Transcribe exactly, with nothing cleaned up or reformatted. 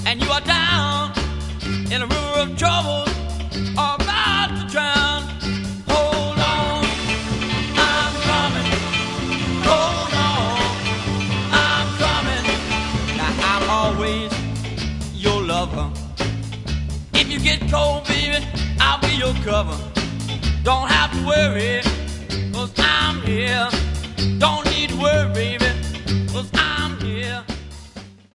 and you are down in a river of trouble or about to drown. Hold on, I'm coming. Hold on, I'm coming. Now I'm always your lover. If you get cold, baby, I'll be your cover. Don't have to worry,